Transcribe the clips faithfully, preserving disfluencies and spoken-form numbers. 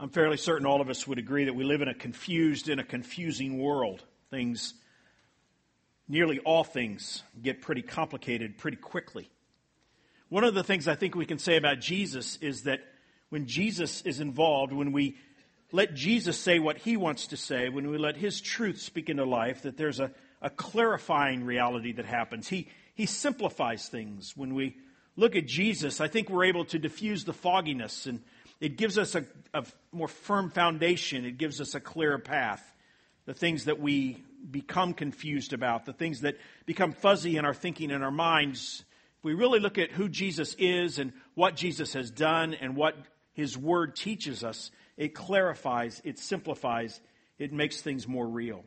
I'm fairly certain all of us would agree that we live in a confused and a confusing world. Things, nearly all things, get pretty complicated pretty quickly. One of the things I think we can say about Jesus is that when Jesus is involved, when we let Jesus say what he wants to say, when we let his truth speak into life, that there's a, a clarifying reality that happens. He, he simplifies things. When we look at Jesus, I think we're able to diffuse the fogginess, and it gives us a, a more firm foundation. It gives us a clearer path. The things that we become confused about, the things that become fuzzy in our thinking and our minds, if we really look at who Jesus is and what Jesus has done and what his word teaches us, it clarifies, it simplifies, it makes things more real.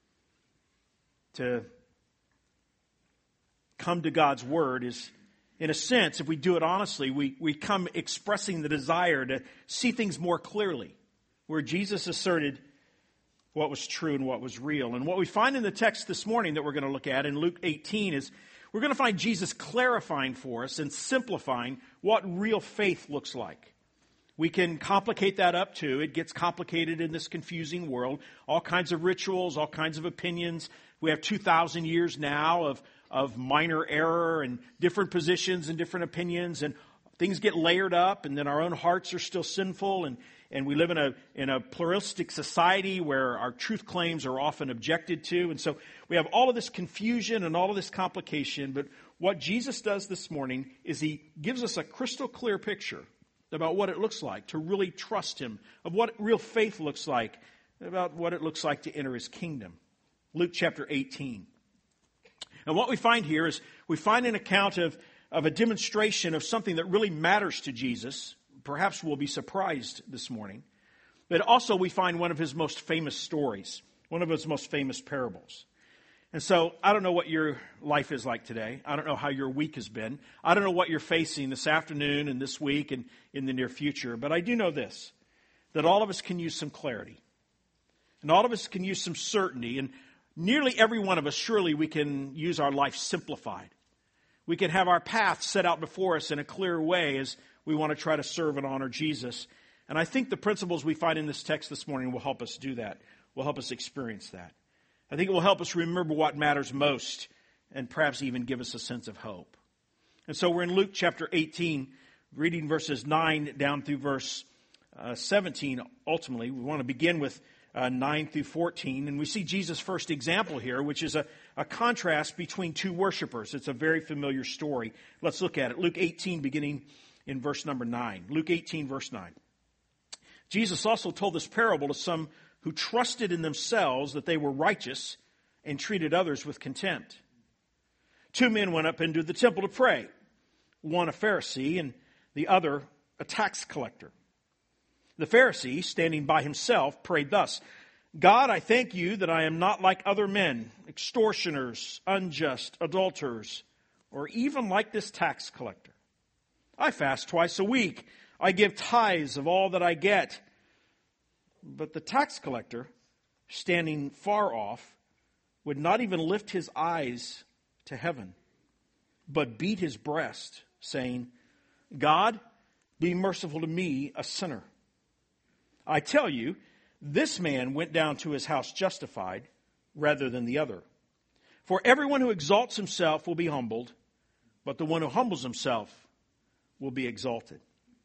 To come to God's word is, in a sense, if we do it honestly, we, we come expressing the desire to see things more clearly, where Jesus asserted what was true and what was real. And what we find in the text this morning that we're going to look at in Luke eighteen is we're going to find Jesus clarifying for us and simplifying what real faith looks like. We can complicate that up too. It gets complicated in this confusing world. All kinds of rituals, all kinds of opinions. We have two thousand years now of, of minor error and different positions and different opinions, and things get layered up, and then our own hearts are still sinful, and, and we live in a in a pluralistic society where our truth claims are often objected to. And so we have all of this confusion and all of this complication, but what Jesus does this morning is he gives us a crystal clear picture about what it looks like to really trust him, of what real faith looks like, about what it looks like to enter his kingdom. Luke chapter eighteen. And what we find here is we find an account of, of a demonstration of something that really matters to Jesus. Perhaps we'll be surprised this morning. But also we find one of his most famous stories, one of his most famous parables. And so I don't know what your life is like today. I don't know how your week has been. I don't know what you're facing this afternoon and this week and in the near future. But I do know this, that all of us can use some clarity. And all of us can use some certainty. And nearly every one of us, surely we can use our life simplified. We can have our path set out before us in a clear way as we want to try to serve and honor Jesus. And I think the principles we find in this text this morning will help us do that, will help us experience that. I think it will help us remember what matters most and perhaps even give us a sense of hope. And so we're in Luke chapter eighteen, reading verses nine down through verse uh, seventeen. Ultimately, we want to begin with uh, nine through fourteen. And we see Jesus' first example here, which is a, a contrast between two worshipers. It's a very familiar story. Let's look at it. Luke eighteen, beginning in verse number nine. Luke eighteen, verse nine. Jesus also told this parable to some who trusted in themselves that they were righteous and treated others with contempt. Two men went up into the temple to pray, one a Pharisee and the other a tax collector. The Pharisee, standing by himself, prayed thus, God, I thank you that I am not like other men, extortioners, unjust, adulterers, or even like this tax collector. I fast twice a week. I give tithes of all that I get. But the tax collector, standing far off, would not even lift his eyes to heaven, but beat his breast, saying, God, be merciful to me, a sinner. I tell you, this man went down to his house justified rather than the other. For everyone who exalts himself will be humbled, but the one who humbles himself will be exalted.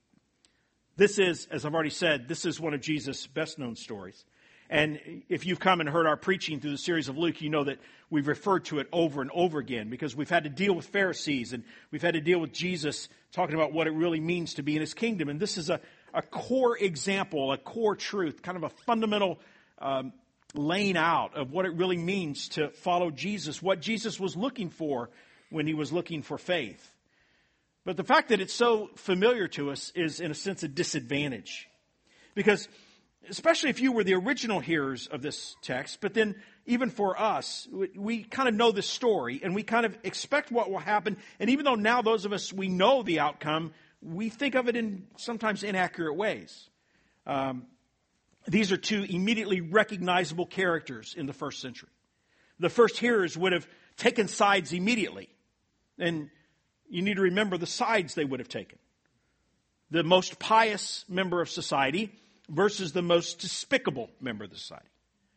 This is, as I've already said, this is one of Jesus' best-known stories. And if you've come and heard our preaching through the series of Luke, you know that we've referred to it over and over again because we've had to deal with Pharisees and we've had to deal with Jesus talking about what it really means to be in his kingdom. And this is a, a core example, a core truth, kind of a fundamental um, laying out of what it really means to follow Jesus, what Jesus was looking for when he was looking for faith. But the fact that it's so familiar to us is, in a sense, a disadvantage. Because, especially if you were the original hearers of this text, but then even for us, we, we kind of know this story, and we kind of expect what will happen. And even though now those of us, we know the outcome, we think of it in sometimes inaccurate ways. Um, these are two immediately recognizable characters in the first century. The first hearers would have taken sides immediately. And you need to remember the sides they would have taken. The most pious member of society versus the most despicable member of the society.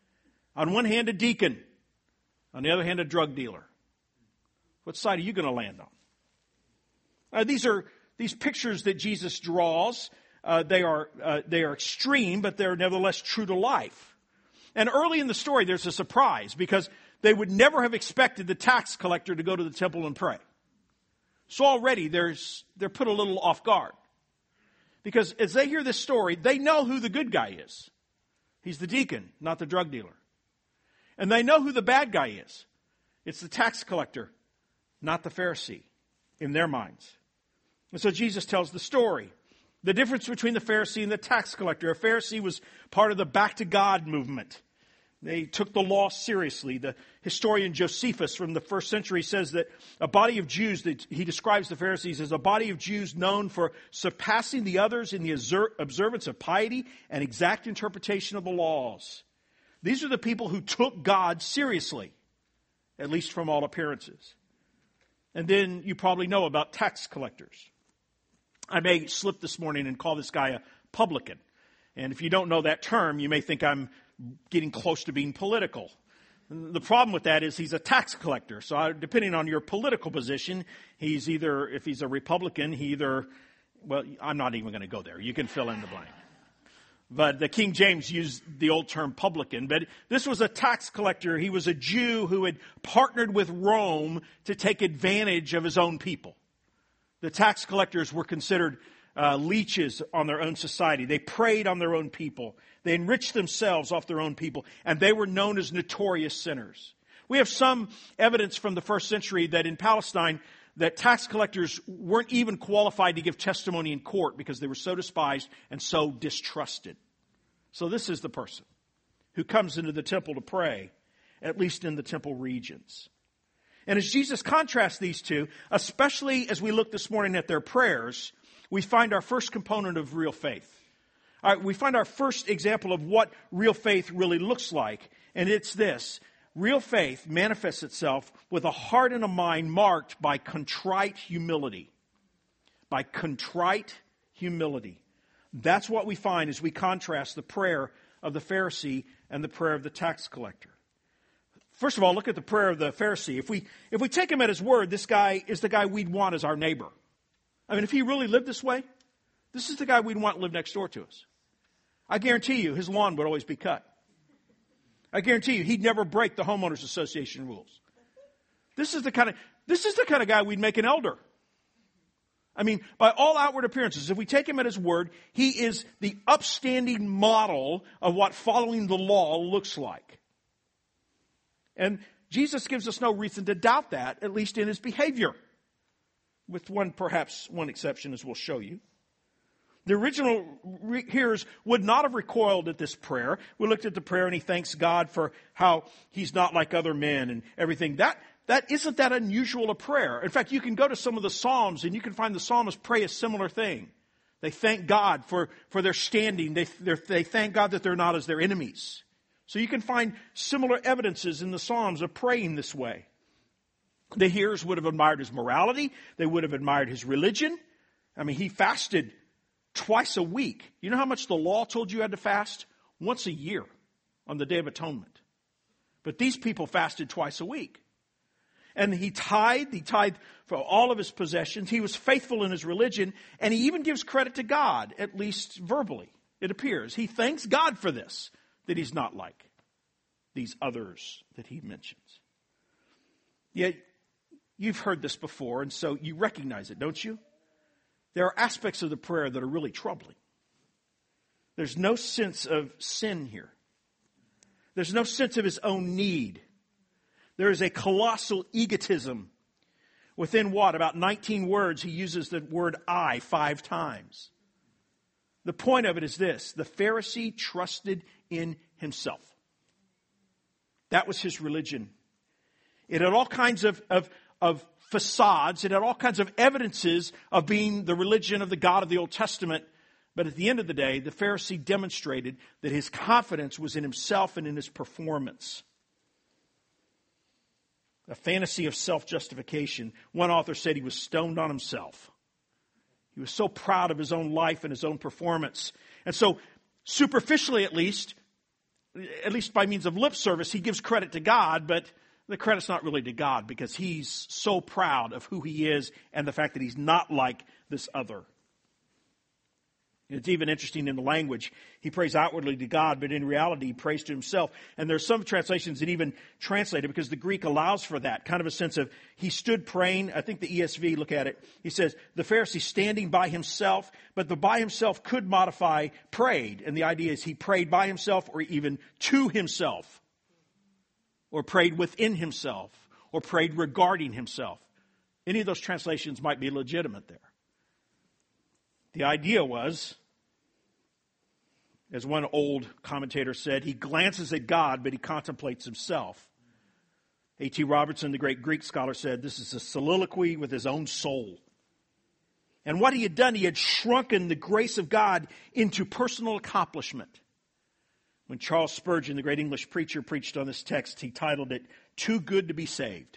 On one hand, a deacon. On the other hand, a drug dealer. What side are you going to land on? Uh, these are these pictures that Jesus draws. Uh, they are uh, they are extreme, but they're nevertheless true to life. And early in the story, there's a surprise because they would never have expected the tax collector to go to the temple and pray. So already there's they're put a little off guard. Because as they hear this story, they know who the good guy is. He's the deacon, not the drug dealer. And they know who the bad guy is. It's the tax collector, not the Pharisee, in their minds. And so Jesus tells the story. The difference between the Pharisee and the tax collector. A Pharisee was part of the back to God movement. They took the law seriously. The historian Josephus from the first century says that a body of Jews, that he describes the Pharisees as a body of Jews known for surpassing the others in the observance of piety and exact interpretation of the laws. These are the people who took God seriously, at least from all appearances. And then you probably know about tax collectors. I may slip this morning and call this guy a publican. And if you don't know that term, you may think I'm getting close to being political. The problem with that is he's a tax collector. So depending on your political position, he's either, if he's a Republican, he either, well, I'm not even going to go there. You can fill in the blank. But the King James used the old term publican. But this was a tax collector. He was a Jew who had partnered with Rome to take advantage of his own people. The tax collectors were considered uh, leeches on their own society. They preyed on their own people. They enriched themselves off their own people. And they were known as notorious sinners. We have some evidence from the first century that in Palestine, that tax collectors weren't even qualified to give testimony in court because they were so despised and so distrusted. So this is the person who comes into the temple to pray, at least in the temple regions. And as Jesus contrasts these two, especially as we look this morning at their prayers, we find our first component of real faith. All right, we find our first example of what real faith really looks like, and it's this. Real faith manifests itself with a heart and a mind marked by contrite humility. By contrite humility. That's what we find as we contrast the prayer of the Pharisee and the prayer of the tax collector. First of all, look at the prayer of the Pharisee. If we if we take him at his word, this guy is the guy we'd want as our neighbor. I mean, if he really lived this way, this is the guy we'd want to live next door to us. I guarantee you his lawn would always be cut. I guarantee you he'd never break the homeowners association rules. This is the kind of this is the kind of guy we'd make an elder. I mean, by all outward appearances, if we take him at his word, he is the upstanding model of what following the law looks like. And Jesus gives us no reason to doubt that, at least in his behavior. With one, perhaps one exception, as we'll show you. The original re- hearers would not have recoiled at this prayer. We looked at the prayer and he thanks God for how he's not like other men and everything. That, that isn't that unusual a prayer. In fact, you can go to some of the Psalms and you can find the psalmists pray a similar thing. They thank God for, for their standing. They, they thank God that they're not as their enemies. So you can find similar evidences in the Psalms of praying this way. The hearers would have admired his morality. They would have admired his religion. I mean, he fasted twice a week. You know how much the law told you you had to fast? Once a year on the Day of Atonement. But these people fasted twice a week. And he tithed, he tithed for all of his possessions. He was faithful in his religion. And he even gives credit to God, at least verbally, it appears. He thanks God for this, that he's not like these others that he mentions. Yet, you've heard this before, and so you recognize it, don't you? There are aspects of the prayer that are really troubling. There's no sense of sin here. There's no sense of his own need. There is a colossal egotism. Within what? About nineteen words, he uses the word I five times. The point of it is this. The Pharisee trusted in himself. That was his religion. It had all kinds of, of, of facades. It had all kinds of evidences of being the religion of the God of the Old Testament. But at the end of the day, the Pharisee demonstrated that his confidence was in himself and in his performance. A fantasy of self-justification. One author said he was stoned on himself. He was so proud of his own life and his own performance. And so Superficially, at least, at least by means of lip service, he gives credit to God, but the credit's not really to God because he's so proud of who he is and the fact that he's not like this other. It's even interesting in the language. He prays outwardly to God, but in reality he prays to himself. And there's some translations that even translate it because the Greek allows for that. Kind of a sense of he stood praying. I think the E S V, look at it. He says, the Pharisee standing by himself, but the by himself could modify prayed. And the idea is he prayed by himself or even to himself. Or prayed within himself. Or prayed regarding himself. Any of those translations might be legitimate there. The idea was, as one old commentator said, he glances at God, but he contemplates himself. A T Robertson, the great Greek scholar, said this is a soliloquy with his own soul. And what he had done, he had shrunken the grace of God into personal accomplishment. When Charles Spurgeon, the great English preacher, preached on this text, he titled it, Too Good to be Saved.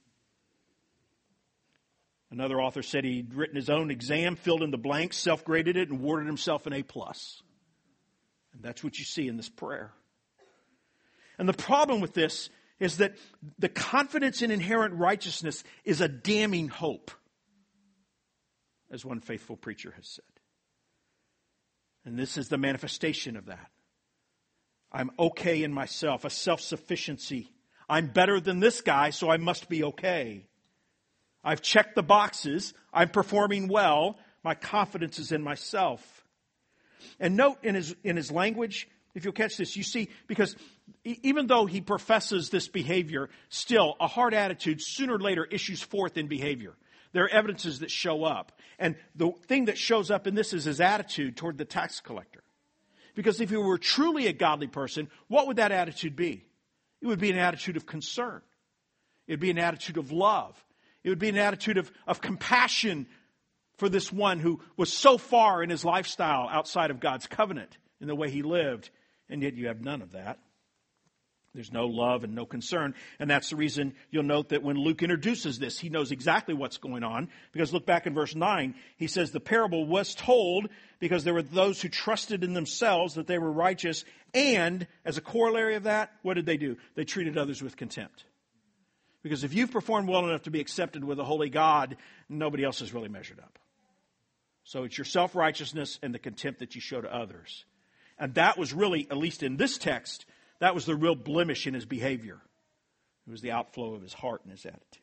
Another author said he'd written his own exam, filled in the blanks, self-graded it, and awarded himself an A plus. And that's what you see in this prayer. And the problem with this is that the confidence in inherent righteousness is a damning hope, as one faithful preacher has said. And this is the manifestation of that. I'm okay in myself, a self-sufficiency. I'm better than this guy, so I must be okay. I've checked the boxes. I'm performing well. My confidence is in myself. And note in his in his language, if you'll catch this, you see, because even though he professes this behavior, still a hard attitude sooner or later issues forth in behavior. There are evidences that show up. And the thing that shows up in this is his attitude toward the tax collector. Because if he were truly a godly person, what would that attitude be? It would be an attitude of concern. It would be an attitude of love. It would be an attitude of, of compassion for this one who was so far in his lifestyle outside of God's covenant in the way he lived. And yet you have none of that. There's no love and no concern. And that's the reason you'll note that when Luke introduces this, he knows exactly what's going on. Because look back in verse nine. He says the parable was told because there were those who trusted in themselves that they were righteous. And as a corollary of that, what did they do? They treated others with contempt. Because if you've performed well enough to be accepted with a holy God, nobody else has really measured up. So it's your self-righteousness and the contempt that you show to others. And that was really, at least in this text, that was the real blemish in his behavior. It was the outflow of his heart and his attitude.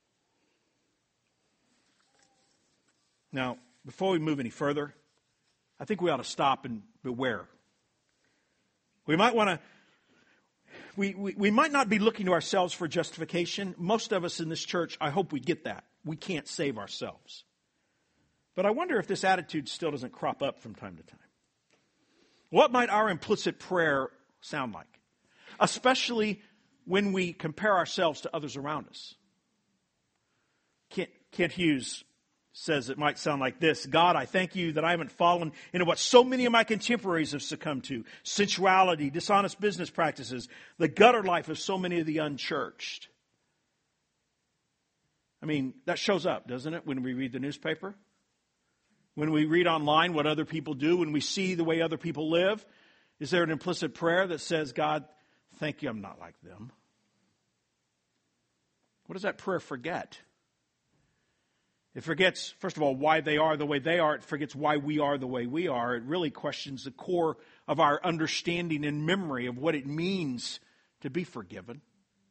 Now, before we move any further, I think we ought to stop and beware. We might want to, we, we, we might not be looking to ourselves for justification. Most of us in this church, I hope we get that. We can't save ourselves. But I wonder if this attitude still doesn't crop up from time to time. What might our implicit prayer sound like? Especially when we compare ourselves to others around us. Kent, Kent Hughes says it might sound like this. God, I thank you that I haven't fallen into what so many of my contemporaries have succumbed to. Sensuality, dishonest business practices, the gutter life of so many of the unchurched. I mean, that shows up, doesn't it, when we read the newspaper? When we read online what other people do, when we see the way other people live, is there an implicit prayer that says, God, thank you, I'm not like them? What does that prayer forget? It forgets, first of all, why they are the way they are. It forgets why we are the way we are. It really questions the core of our understanding and memory of what it means to be forgiven.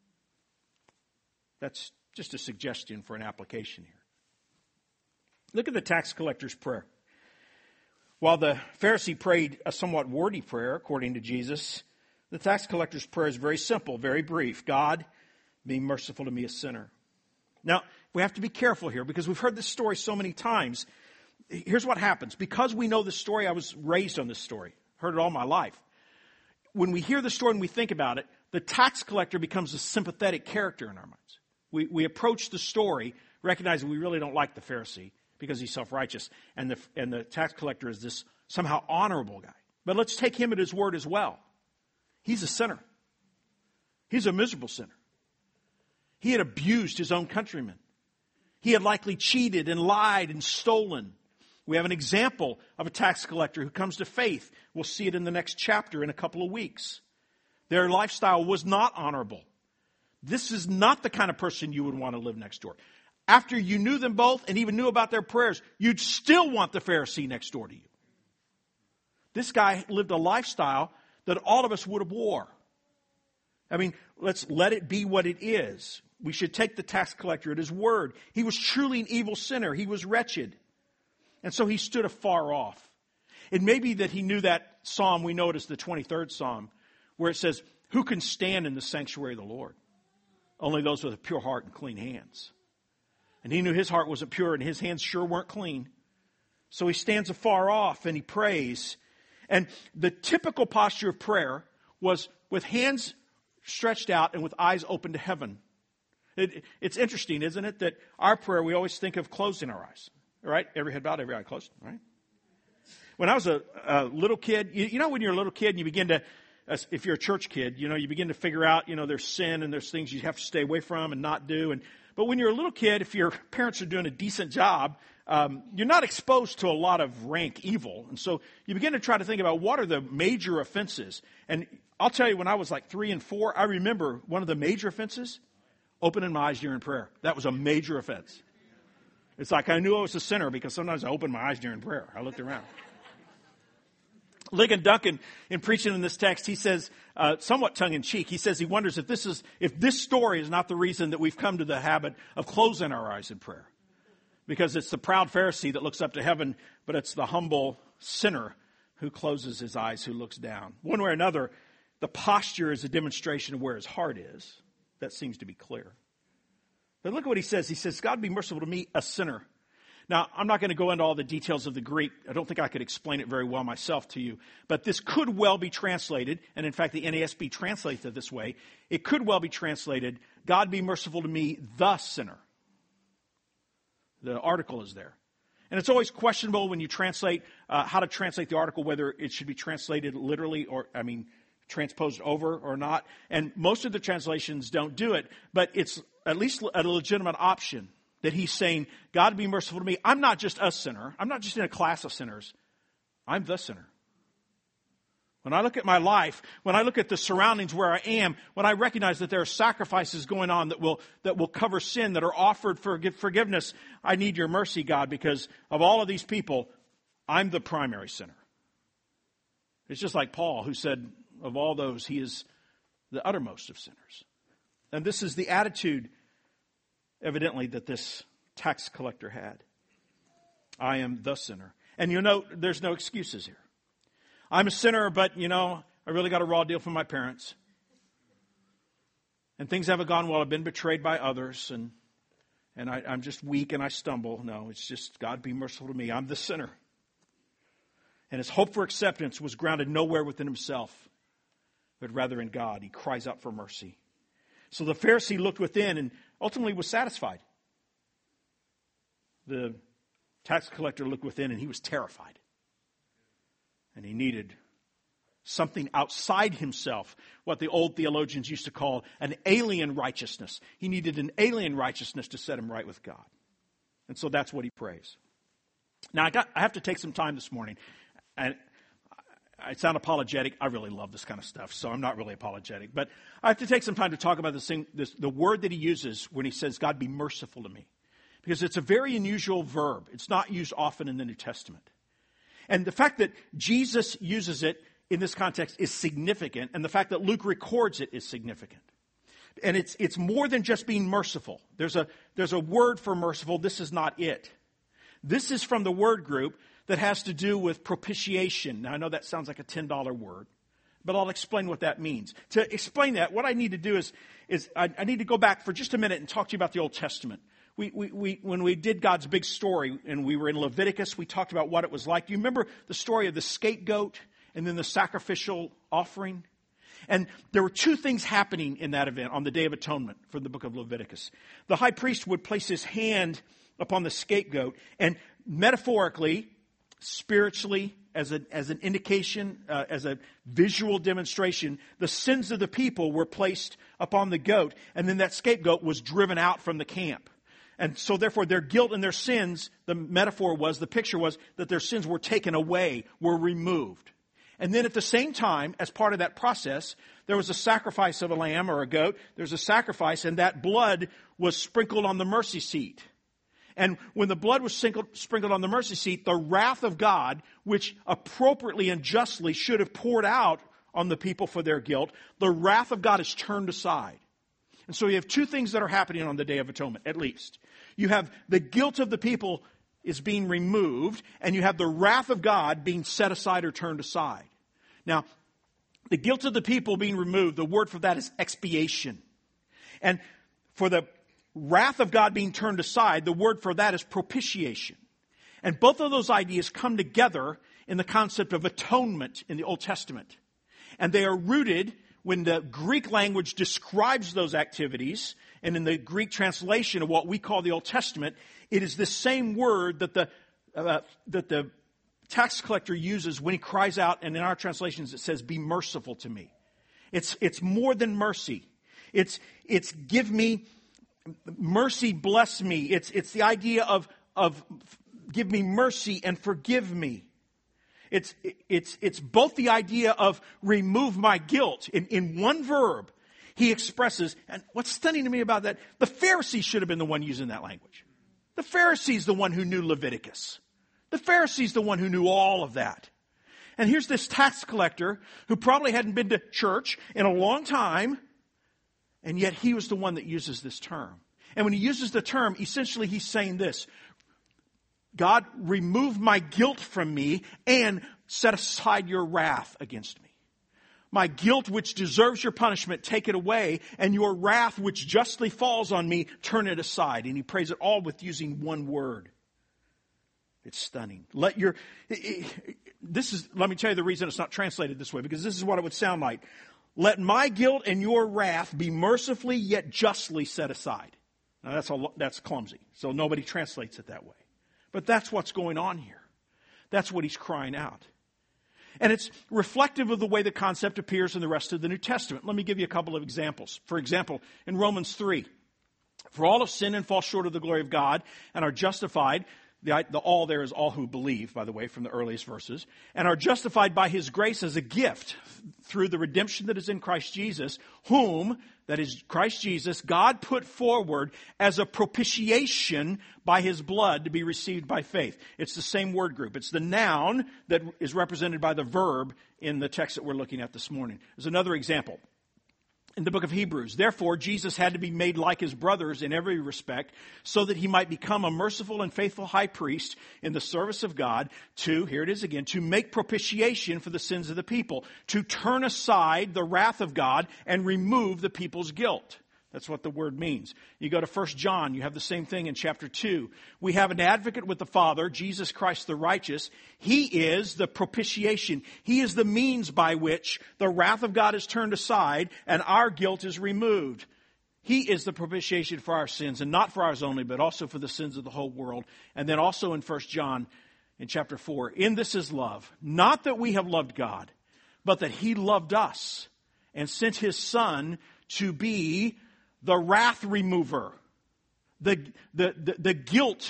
That's just a suggestion for an application here. Look at the tax collector's prayer. While the Pharisee prayed a somewhat wordy prayer, according to Jesus, the tax collector's prayer is very simple, very brief. God, be merciful to me, a sinner. Now, we have to be careful here because we've heard this story so many times. Here's what happens. Because we know this story, I was raised on this story, heard it all my life. When we hear the story and we think about it, the tax collector becomes a sympathetic character in our minds. We, we approach the story recognizing we really don't like the Pharisee because he's self-righteous, and the, and the tax collector is this somehow honorable guy. But let's take him at his word as well. He's a sinner. He's a miserable sinner. He had abused his own countrymen. He had likely cheated and lied and stolen. We have an example of a tax collector who comes to faith. We'll see it in the next chapter in a couple of weeks. Their lifestyle was not honorable. This is not the kind of person you would want to live next door. After you knew them both and even knew about their prayers, you'd still want the Pharisee next door to you. This guy lived a lifestyle that all of us would have wore. I mean, let's let it be what it is. We should take the tax collector at his word. He was truly an evil sinner. He was wretched. And so he stood afar off. It may be that he knew that psalm, we know it as the twenty-third Psalm, where it says, who can stand in the sanctuary of the Lord? Only those with a pure heart and clean hands. And he knew his heart wasn't pure and his hands sure weren't clean. So he stands afar off and he prays. And the typical posture of prayer was with hands stretched out and with eyes open to heaven. It, it's interesting, isn't it, that our prayer, we always think of closing our eyes. Right? Every head bowed, every eye closed. Right? When I was a, a little kid, you, you know when you're a little kid and you begin to, as, if you're a church kid, you know, you begin to figure out, you know, there's sin and there's things you have to stay away from and not do. And But when you're a little kid, if your parents are doing a decent job, um, you're not exposed to a lot of rank evil. And so you begin to try to think about what are the major offenses. And I'll tell you, when I was like three and four, I remember one of the major offenses, opening my eyes during prayer. That was a major offense. It's like I knew I was a sinner because sometimes I opened my eyes during prayer. I looked around. Ligon Duncan, in preaching in this text, he says, uh, somewhat tongue-in-cheek, he says he wonders if this is, if this story is not the reason that we've come to the habit of closing our eyes in prayer. Because it's the proud Pharisee that looks up to heaven, but it's the humble sinner who closes his eyes, who looks down. One way or another, the posture is a demonstration of where his heart is. That seems to be clear. But look at what he says. He says, God be merciful to me, a sinner. Now, I'm not going to go into all the details of the Greek. I don't think I could explain it very well myself to you. But this could well be translated, and in fact the N A S B translates it this way. It could well be translated, God be merciful to me, the sinner. The article is there. And it's always questionable when you translate, uh, how to translate the article, whether it should be translated literally or, I mean, transposed over or not. And most of the translations don't do it, but it's at least a legitimate option that he's saying, God be merciful to me. I'm not just a sinner. I'm not just in a class of sinners. I'm the sinner. When I look at my life, when I look at the surroundings where I am, when I recognize that there are sacrifices going on that will that will cover sin, that are offered for forgiveness, I need your mercy, God, because of all of these people, I'm the primary sinner. It's just like Paul, who said, of all those, he is the uttermost of sinners. And this is the attitude, evidently, that this tax collector had. I am the sinner. And you know, there's no excuses here. I'm a sinner, but, you know, I really got a raw deal from my parents. And things haven't gone well. I've been betrayed by others, and and I, I'm just weak and I stumble. No, it's just, God be merciful to me. I'm the sinner. And his hope for acceptance was grounded nowhere within himself, but rather in God. He cries out for mercy. So the Pharisee looked within and ultimately was satisfied. The tax collector looked within and he was terrified. And he needed something outside himself, what the old theologians used to call an alien righteousness. He needed an alien righteousness to set him right with God. And so that's what he prays. Now, I, got, I have to take some time this morning. And I sound apologetic. I really love this kind of stuff, so I'm not really apologetic. But I have to take some time to talk about this thing, this, the word that he uses when he says, God be merciful to me. Because it's a very unusual verb. It's not used often in the New Testament. And the fact that Jesus uses it in this context is significant, and the fact that Luke records it is significant. And it's it's more than just being merciful. There's a there's a word for merciful. This is not it. This is from the word group that has to do with propitiation. Now, I know that sounds like a ten dollar word, but I'll explain what that means. To explain that, what I need to do is, is I, I need to go back for just a minute and talk to you about the Old Testament. We, we, we, when we did God's big story and we were in Leviticus, we talked about what it was like. Do you remember the story of the scapegoat and then the sacrificial offering? And there were two things happening in that event on the Day of Atonement for the book of Leviticus. The high priest would place his hand upon the scapegoat, and metaphorically, spiritually, as, a, as an indication, uh, as a visual demonstration, the sins of the people were placed upon the goat, and then that scapegoat was driven out from the camp. And so therefore their guilt and their sins, the metaphor was, the picture was that their sins were taken away, were removed. And then at the same time, as part of that process, there was a sacrifice of a lamb or a goat. There's a sacrifice, and that blood was sprinkled on the mercy seat. And when the blood was sprinkled on the mercy seat, the wrath of God, which appropriately and justly should have poured out on the people for their guilt, the wrath of God is turned aside. And so you have two things that are happening on the Day of Atonement, at least. You have the guilt of the people is being removed, and you have the wrath of God being set aside or turned aside. Now, the guilt of the people being removed, the word for that is expiation. And for the wrath of God being turned aside, the word for that is propitiation. And both of those ideas come together in the concept of atonement in the Old Testament. And they are rooted when the Greek language describes those activities, and in the Greek translation of what we call the Old Testament, it is the same word that the uh, that the tax collector uses when he cries out, and in our translations it says, "Be merciful to me." It's it's more than mercy. It's it's give me mercy, bless me. It's it's the idea of of give me mercy and forgive me. It's it's it's both the idea of remove my guilt in, in one verb. He expresses, and what's stunning to me about that, the Pharisees should have been the one using that language. The Pharisees the one who knew Leviticus. The Pharisees the one who knew all of that. And here's this tax collector who probably hadn't been to church in a long time, and yet he was the one that uses this term. And when he uses the term, essentially he's saying this: God, remove my guilt from me and set aside your wrath against me. My guilt, which deserves your punishment, take it away, and your wrath, which justly falls on me, turn it aside. And he prays it all with using one word. It's stunning. Let your, this is, let me tell you the reason it's not translated this way, because this is what it would sound like. Let my guilt and your wrath be mercifully yet justly set aside. Now that's a, that's clumsy, so nobody translates it that way. But that's what's going on here. That's what he's crying out. And it's reflective of the way the concept appears in the rest of the New Testament. Let me give you a couple of examples. For example, in Romans three, for all have sinned and fall short of the glory of God and are justified. The, the all there is all who believe, by the way, from the earliest verses, and are justified by his grace as a gift through the redemption that is in Christ Jesus, whom, that is Christ Jesus, God put forward as a propitiation by his blood to be received by faith. It's the same word group. It's the noun that is represented by the verb in the text that we're looking at this morning. There's another example. In the book of Hebrews, therefore, Jesus had to be made like his brothers in every respect so that he might become a merciful and faithful high priest in the service of God to, here it is again, to make propitiation for the sins of the people, to turn aside the wrath of God and remove the people's guilt. That's what the word means. You go to First John, you have the same thing in chapter two. We have an advocate with the Father, Jesus Christ the righteous. He is the propitiation. He is the means by which the wrath of God is turned aside and our guilt is removed. He is the propitiation for our sins, and not for ours only, but also for the sins of the whole world. And then also in First John, in chapter four, in this is love, not that we have loved God, but that he loved us and sent his Son to be the wrath remover, the, the, the, the guilt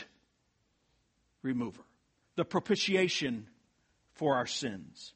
remover, the propitiation for our sins.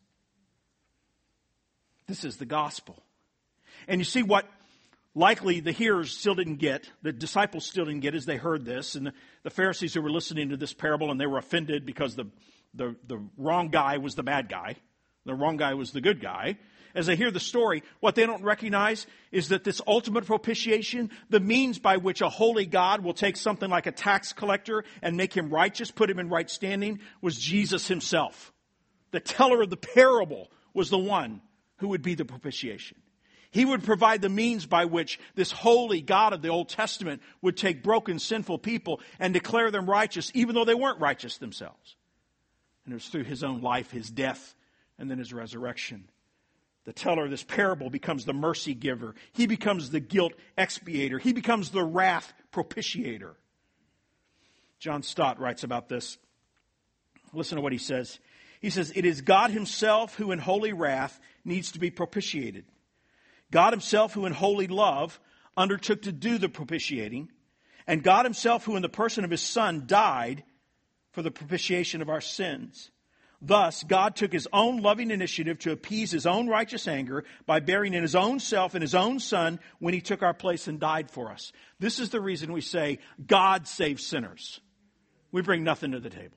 This is the gospel. And you see what likely the hearers still didn't get, the disciples still didn't get as they heard this, and the, the Pharisees who were listening to this parable, and they were offended because the, the, the wrong guy was the bad guy, the wrong guy was the good guy. As they hear the story, what they don't recognize is that this ultimate propitiation, the means by which a holy God will take something like a tax collector and make him righteous, put him in right standing, was Jesus himself. The teller of the parable was the one who would be the propitiation. He would provide the means by which this holy God of the Old Testament would take broken, sinful people and declare them righteous, even though they weren't righteous themselves. And it was through his own life, his death, and then his resurrection. The teller of this parable becomes the mercy giver. He becomes the guilt expiator. He becomes the wrath propitiator. John Stott writes about this. Listen to what he says. He says, it is God himself who in holy wrath needs to be propitiated. God himself who in holy love undertook to do the propitiating. And God himself, who in the person of his Son died for the propitiation of our sins. Thus, God took his own loving initiative to appease his own righteous anger by bearing in his own self and his own Son when he took our place and died for us. This is the reason we say, God saves sinners. We bring nothing to the table.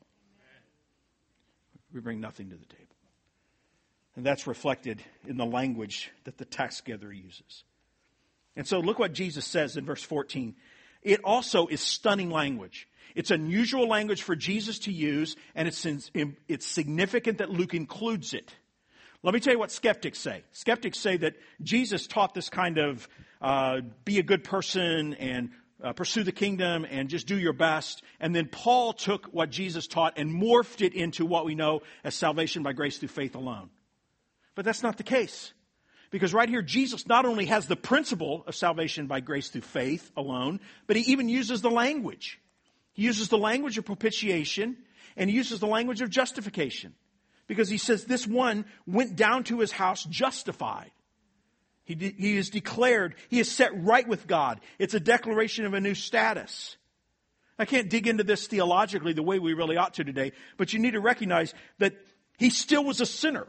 We bring nothing to the table. And that's reflected in the language that the tax gatherer uses. And so look what Jesus says in verse fourteen. It also is stunning language. It's unusual language for Jesus to use, and it's, it's significant that Luke includes it. Let me tell you what skeptics say. Skeptics say that Jesus taught this kind of uh, be a good person and uh, pursue the kingdom and just do your best. And then Paul took what Jesus taught and morphed it into what we know as salvation by grace through faith alone. But that's not the case. Because right here, Jesus not only has the principle of salvation by grace through faith alone, but he even uses the language. He uses the language of propitiation, and he uses the language of justification. Because he says this one went down to his house justified. He, de- he is declared, he is set right with God. It's a declaration of a new status. I can't dig into this theologically the way we really ought to today, but you need to recognize that he still was a sinner.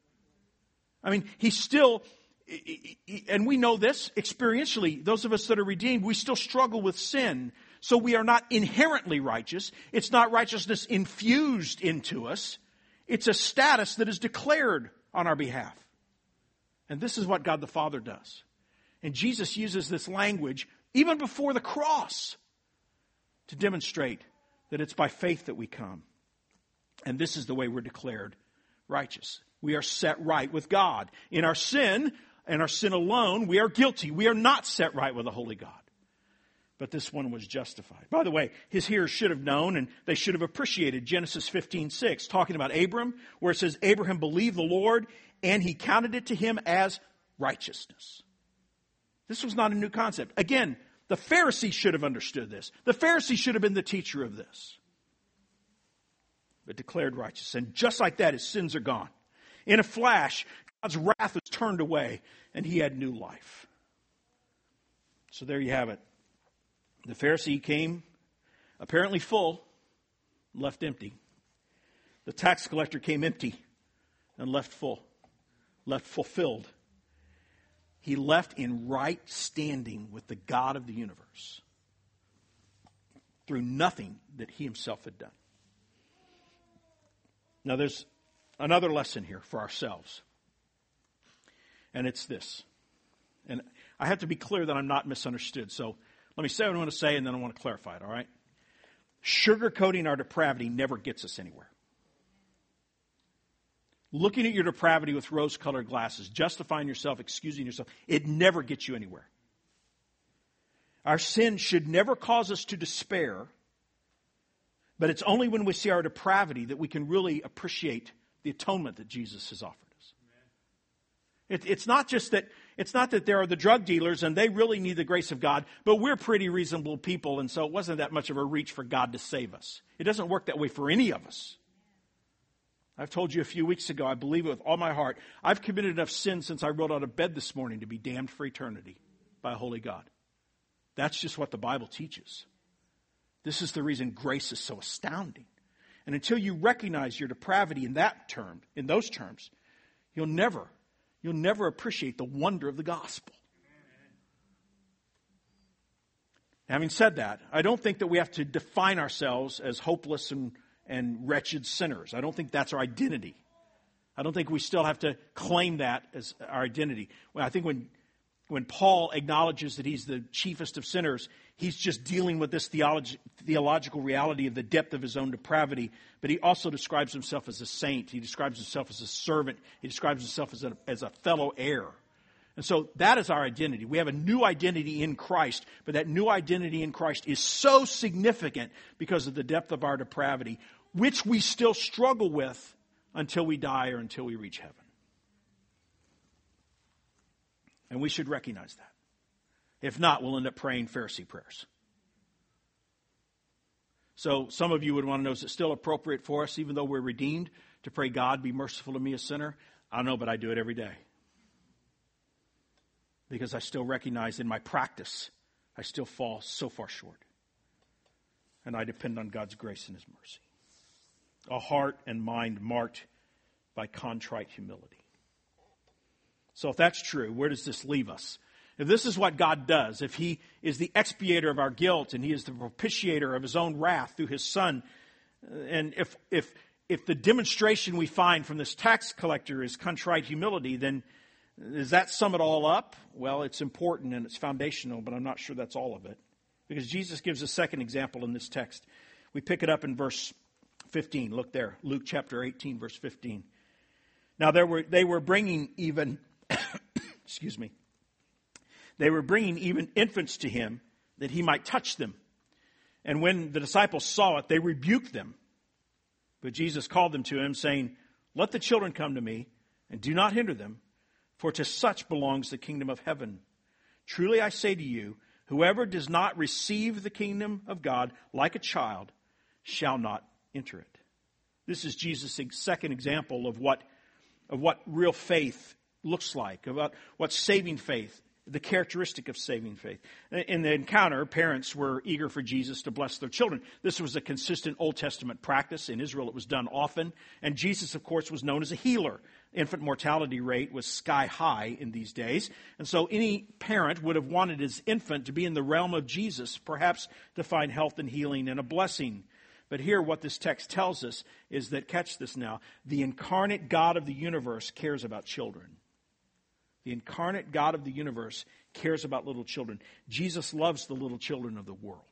I mean, he still, and we know this experientially, those of us that are redeemed, we still struggle with sin. So we are not inherently righteous. It's not righteousness infused into us. It's a status that is declared on our behalf. And this is what God the Father does. And Jesus uses this language even before the cross to demonstrate that it's by faith that we come. And this is the way we're declared righteous. We are set right with God. In our sin, and our sin alone, we are guilty. We are not set right with a holy God. But this one was justified. By the way, his hearers should have known, and they should have appreciated Genesis fifteen six, talking about Abram, where it says, Abraham believed the Lord, and he counted it to him as righteousness. This was not a new concept. Again, the Pharisees should have understood this. The Pharisees should have been the teacher of this. But declared righteous. And just like that, his sins are gone. In a flash, God's wrath was turned away, and he had new life. So there you have it. The Pharisee came apparently full and left empty. The tax collector came empty and left full, left fulfilled. He left in right standing with the God of the universe through nothing that he himself had done. Now there's another lesson here for ourselves. And it's this. And I have to be clear that I'm not misunderstood. So let me say what I want to say, and then I want to clarify it, all right? Sugarcoating our depravity never gets us anywhere. Looking at your depravity with rose-colored glasses, justifying yourself, excusing yourself, it never gets you anywhere. Our sin should never cause us to despair, but it's only when we see our depravity that we can really appreciate the atonement that Jesus has offered us. It, it's not just that It's not that there are the drug dealers and they really need the grace of God, but we're pretty reasonable people, and so it wasn't that much of a reach for God to save us. It doesn't work that way for any of us. I've told you a few weeks ago, I believe it with all my heart, I've committed enough sin since I rolled out of bed this morning to be damned for eternity by a holy God. That's just what the Bible teaches. This is the reason grace is so astounding. And until you recognize your depravity in that term, in those terms, you'll never You'll never appreciate the wonder of the gospel. Having said that, I don't think that we have to define ourselves as hopeless and, and wretched sinners. I don't think that's our identity. I don't think we still have to claim that as our identity. Well, I think when, when Paul acknowledges that he's the chiefest of sinners, he's just dealing with this theology, theological reality of the depth of his own depravity. But he also describes himself as a saint. He describes himself as a servant. He describes himself as a, as a fellow heir. And so that is our identity. We have a new identity in Christ, but that new identity in Christ is so significant because of the depth of our depravity, which we still struggle with until we die or until we reach heaven. And we should recognize that. If not, we'll end up praying Pharisee prayers. So some of you would want to know, is it still appropriate for us, even though we're redeemed, to pray, God, be merciful to me, a sinner? I don't know, but I do it every day. Because I still recognize in my practice, I still fall so far short. and I depend on God's grace and His mercy. A heart and mind marked by contrite humility. So if that's true, where does this leave us? If this is what God does, if He is the expiator of our guilt and He is the propitiator of His own wrath through His Son, and if if if the demonstration we find from this tax collector is contrite humility, then does that sum it all up? Well, it's important and it's foundational, but I'm not sure that's all of it. Because Jesus gives a second example in this text. We pick it up in verse fifteen. Look there, Luke chapter eighteen, verse fifteen. Now there were they were bringing even, excuse me, they were bringing even infants to Him that He might touch them. And when the disciples saw it, they rebuked them. But Jesus called them to Him, saying, "Let the children come to me, and do not hinder them, for to such belongs the kingdom of heaven. Truly I say to you, whoever does not receive the kingdom of God like a child shall not enter it." This is Jesus' second example of what, of what real faith looks like, about what saving faith, the characteristic of saving faith. In the encounter, parents were eager for Jesus to bless their children. This was a consistent Old Testament practice. In Israel, it was done often. And Jesus, of course, was known as a healer. Infant mortality rate was sky high in these days. And so any parent would have wanted his infant to be in the realm of Jesus, perhaps to find health and healing and a blessing. But here what this text tells us is that, catch this now, the incarnate God of the universe cares about children. The incarnate God of the universe cares about little children. Jesus loves the little children of the world.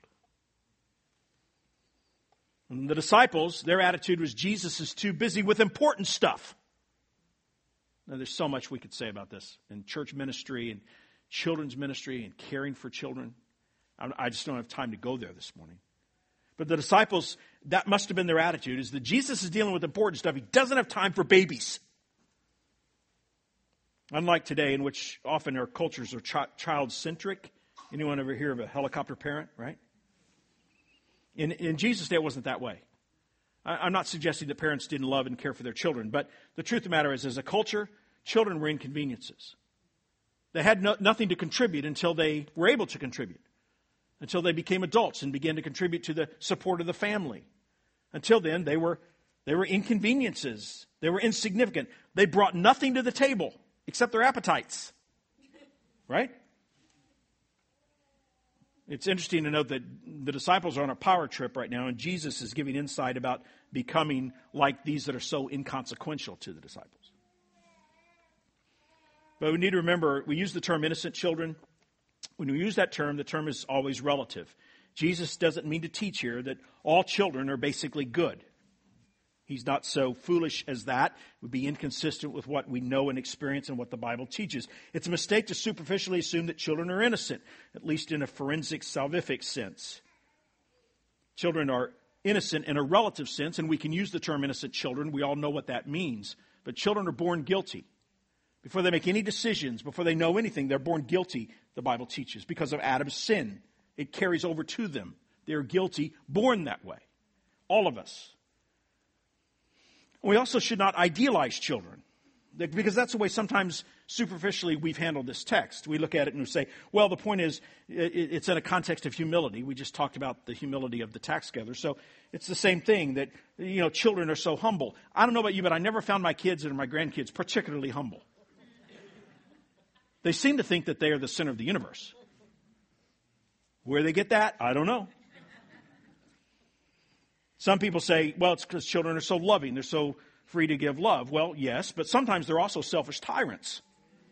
And the disciples, their attitude was Jesus is too busy with important stuff. Now, there's so much we could say about this in church ministry and children's ministry and caring for children. I just don't have time to go there this morning. But the disciples, that must have been their attitude, is that Jesus is dealing with important stuff. He doesn't have time for babies. Unlike today, in which often our cultures are ch- child-centric. Anyone ever hear of a helicopter parent, right? In, in Jesus' day, it wasn't that way. I, I'm not suggesting that parents didn't love and care for their children, but the truth of the matter is, as a culture, children were inconveniences. They had no, nothing to contribute until they were able to contribute, until they became adults and began to contribute to the support of the family. Until then, they were they were inconveniences. They were insignificant. They brought nothing to the table except their appetites. Right? It's interesting to note that the disciples are on a power trip right now, and Jesus is giving insight about becoming like these that are so inconsequential to the disciples. But we need to remember, we use the term innocent children. When we use that term, the term is always relative. Jesus doesn't mean to teach here that all children are basically good. He's not so foolish as that. It would be inconsistent with what we know and experience and what the Bible teaches. It's a mistake to superficially assume that children are innocent, at least in a forensic, salvific sense. Children are innocent in a relative sense, and we can use the term innocent children. We all know what that means. But children are born guilty. Before they make any decisions, before they know anything, they're born guilty, the Bible teaches, because of Adam's sin. It carries over to them. They're guilty, born that way. All of us. We also should not idealize children, because that's the way sometimes superficially we've handled this text. We look at it and we say, well, the point is, it's in a context of humility. We just talked about the humility of the tax gatherer. So it's the same thing that, you know, children are so humble. I don't know about you, but I never found my kids and my grandkids particularly humble. They seem to think that they are the center of the universe. Where they get that, I don't know. Some people say, well, it's because children are so loving. They're so free to give love. Well, yes, but sometimes they're also selfish tyrants.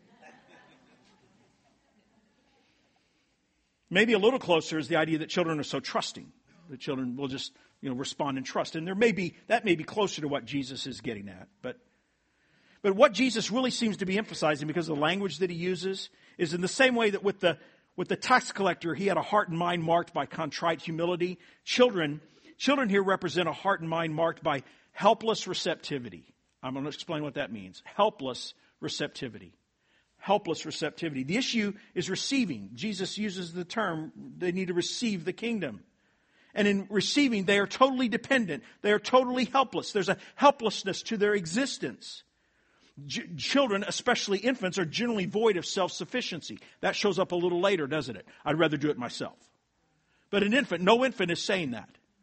Maybe a little closer is the idea that children are so trusting. That children will just, you know, respond in trust. And there may be, that may be closer to what Jesus is getting at. But, but what Jesus really seems to be emphasizing, because of the language that he uses, is in the same way that with the, with the tax collector, he had a heart and mind marked by contrite humility. Children Children here represent a heart and mind marked by helpless receptivity. I'm going to explain what that means. Helpless receptivity. Helpless receptivity. The issue is receiving. Jesus uses the term, they need to receive the kingdom. And in receiving, they are totally dependent. They are totally helpless. There's a helplessness to their existence. J- children, especially infants, are generally void of self-sufficiency. That shows up a little later, doesn't it? I'd rather do it myself. But an infant, no infant is saying that.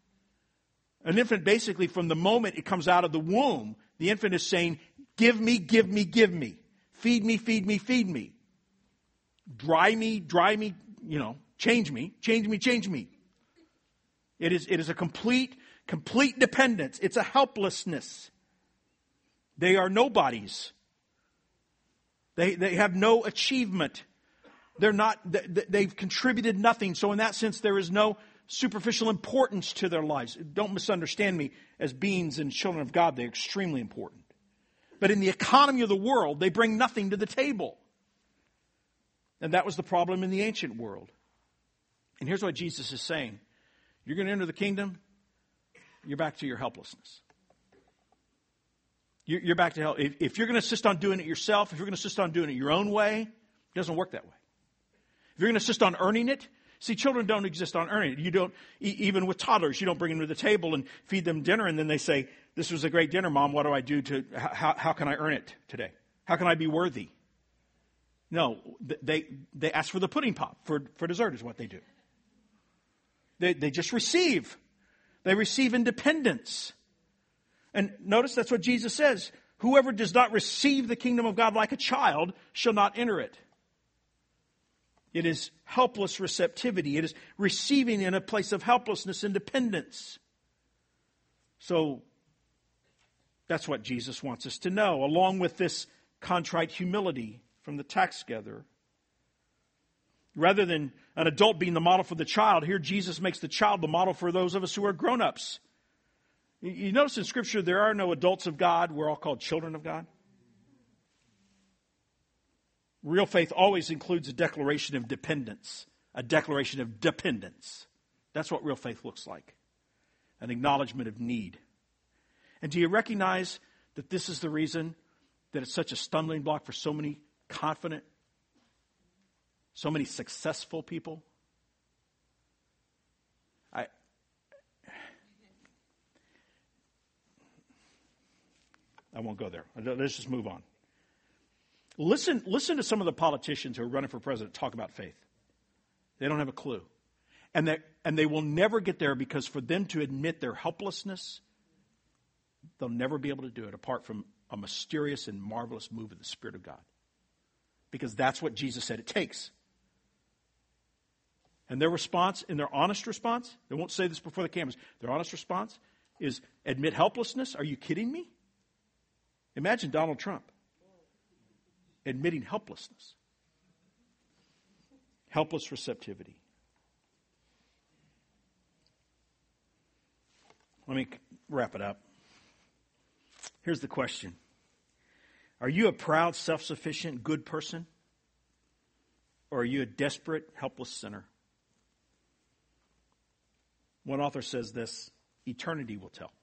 An infant, basically, from the moment it comes out of the womb, the infant is saying, give me, give me, give me. Feed me, feed me, feed me. Dry me, dry me, you know, change me, change me, change me. It is, it is a complete, complete dependence. It's a helplessness. They are nobodies. They, they have no achievement. They're not, they've contributed nothing. So in that sense, there is no superficial importance to their lives. Don't misunderstand me. As beings and children of God, they're extremely important. But in the economy of the world, they bring nothing to the table. And that was the problem in the ancient world. And here's what Jesus is saying. You're going to enter the kingdom, you're back to your helplessness. You're back to hell. If you're going to insist on doing it yourself, if you're going to insist on doing it your own way, it doesn't work that way. If you're going to insist on earning it, see, children don't exist on earning it. You don't, even with toddlers, you don't bring them to the table and feed them dinner and then they say, this was a great dinner, Mom. What do I do to, how, how can I earn it today? How can I be worthy? No, they, they ask for the pudding pop for, for dessert is what they do. They, they just receive. They receive independence. And notice that's what Jesus says. Whoever does not receive the kingdom of God like a child shall not enter it. It is helpless receptivity. It is receiving in a place of helplessness and dependence. So that's what Jesus wants us to know, along with this contrite humility from the tax gatherer. Rather than an adult being the model for the child, here Jesus makes the child the model for those of us who are grown-ups. You notice in Scripture there are no adults of God. We're all called children of God. Real faith always includes a declaration of dependence. A declaration of dependence. That's what real faith looks like. An acknowledgement of need. And do you recognize that this is the reason that it's such a stumbling block for so many confident, so many successful people? I, I won't go there. Let's just move on. Listen, listen to some of the politicians who are running for president talk about faith. They don't have a clue. And they, and they will never get there because for them to admit their helplessness, they'll never be able to do it apart from a mysterious and marvelous move of the Spirit of God. Because that's what Jesus said it takes. And their response, in their honest response, they won't say this before the cameras, their honest response is admit helplessness. Are you kidding me? Imagine Donald Trump admitting helplessness. Helpless receptivity. Let me wrap it up. Here's the question. Are you a proud, self-sufficient, good person? Or are you a desperate, helpless sinner? One author says this, eternity will tell.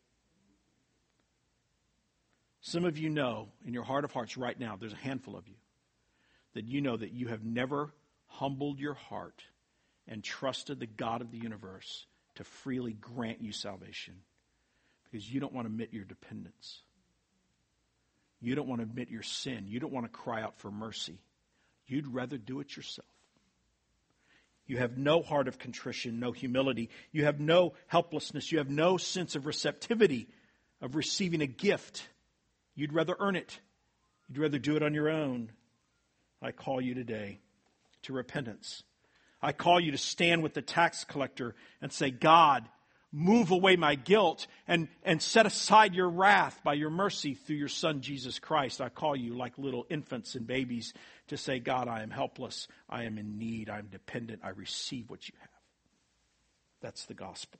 Some of you know, in your heart of hearts right now, there's a handful of you, that you know that you have never humbled your heart and trusted the God of the universe to freely grant you salvation because you don't want to admit your dependence. You don't want to admit your sin. You don't want to cry out for mercy. You'd rather do it yourself. You have no heart of contrition, no humility. You have no helplessness. You have no sense of receptivity, of receiving a gift. You'd rather earn it. You'd rather do it on your own. I call you today to repentance. I call you to stand with the tax collector and say, God, move away my guilt and, and set aside your wrath by your mercy through your Son, Jesus Christ. I call you like little infants and babies to say, God, I am helpless. I am in need. I am dependent. I receive what you have. That's the gospel.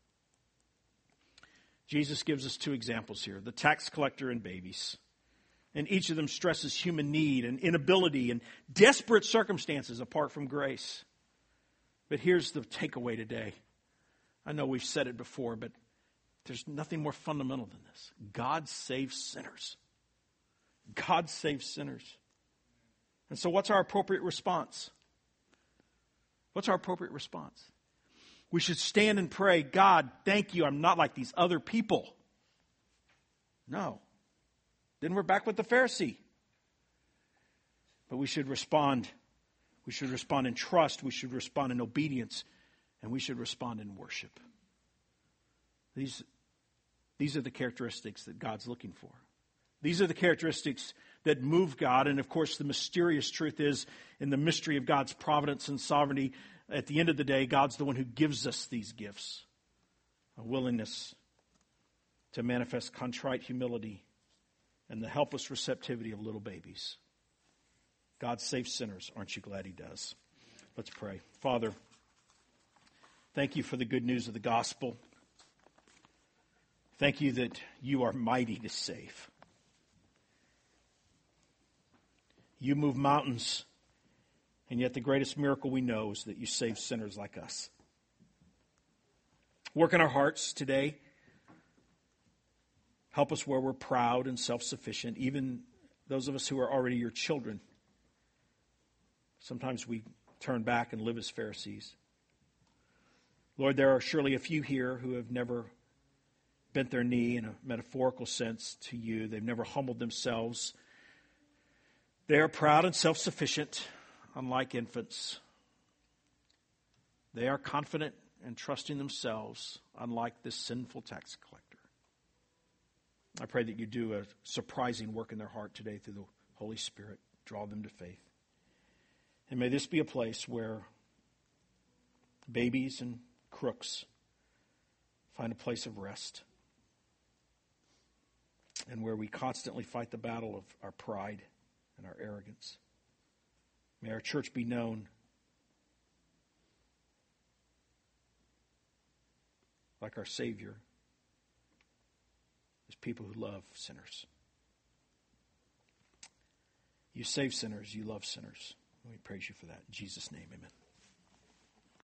Jesus gives us two examples here, the tax collector and babies. And each of them stresses human need and inability and desperate circumstances apart from grace. But here's the takeaway today. I know we've said it before, but there's nothing more fundamental than this. God saves sinners. God saves sinners. And so what's our appropriate response? What's our appropriate response? We should stand and pray, God, thank you, I'm not like these other people. No. Then we're back with the Pharisee. But we should respond. We should respond in trust. We should respond in obedience. And we should respond in worship. These, these are the characteristics that God's looking for. These are the characteristics that move God. And of course, the mysterious truth is, in the mystery of God's providence and sovereignty, at the end of the day, God's the one who gives us these gifts. A willingness to manifest contrite humility and the helpless receptivity of little babies. God saves sinners. Aren't you glad He does? Let's pray. Father, thank You for the good news of the gospel. Thank You that You are mighty to save. You move mountains, and yet the greatest miracle we know is that You save sinners like us. Work in our hearts today. Help us where we're proud and self-sufficient, even those of us who are already Your children. Sometimes we turn back and live as Pharisees. Lord, there are surely a few here who have never bent their knee in a metaphorical sense to You. They've never humbled themselves. They are proud and self-sufficient, unlike infants. They are confident and trusting themselves, unlike this sinful tax collector. I pray that You do a surprising work in their heart today through the Holy Spirit. Draw them to faith. And may this be a place where babies and crooks find a place of rest, and where we constantly fight the battle of our pride and our arrogance. May our church be known like our Savior as people who love sinners. You save sinners, You love sinners. We praise You for that. In Jesus' name, amen.